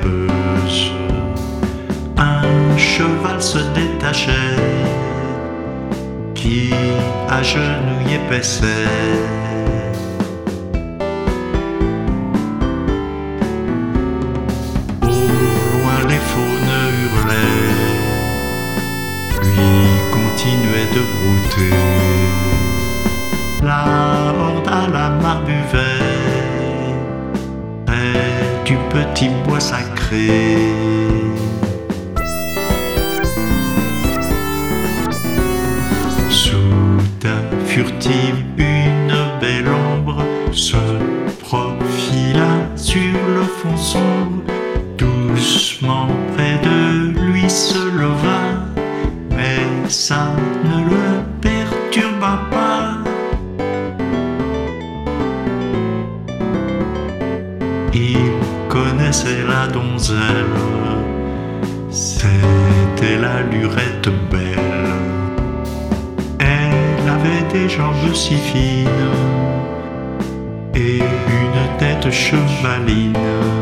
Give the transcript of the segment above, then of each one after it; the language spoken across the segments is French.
rêveuse. Un cheval se détachait, qui agenouillé paissait. Au loin les faunes hurlaient, lui continuait de brouter. La horde à la mare buvait près du petit bois sacré. Soudain furtive, une belle ombre se profila sur le fond sombre. Doucement près de lui se leva, mais ça ne le perturba pas. Il connaissait la donzelle, c'était la lurette belle. Elle avait des jambes si fines et une tête chevaline.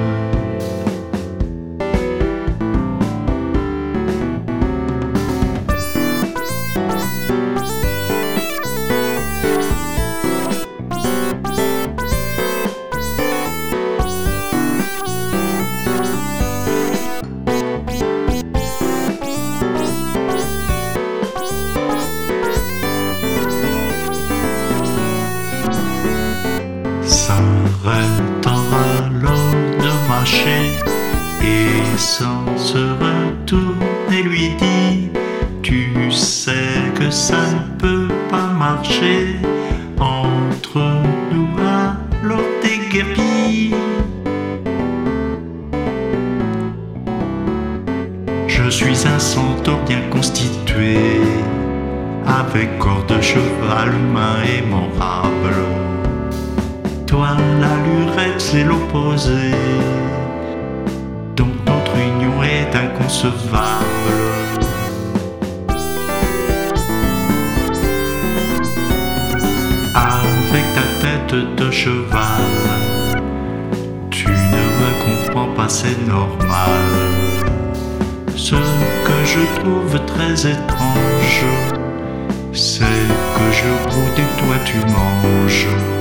S'arrêtant alors de marcher et sans se retourner lui dit: tu sais que ça ne peut pas marcher entre nous, alors déguerpis. Je suis un centaure bien constitué, avec corps de cheval humain aimable. Toi, la lurette, c'est l'opposé, donc notre union est inconcevable. Avec ta tête de cheval, tu ne me comprends pas, c'est normal. Ce que je trouve très étrange, c'est que je broute et toi tu manges.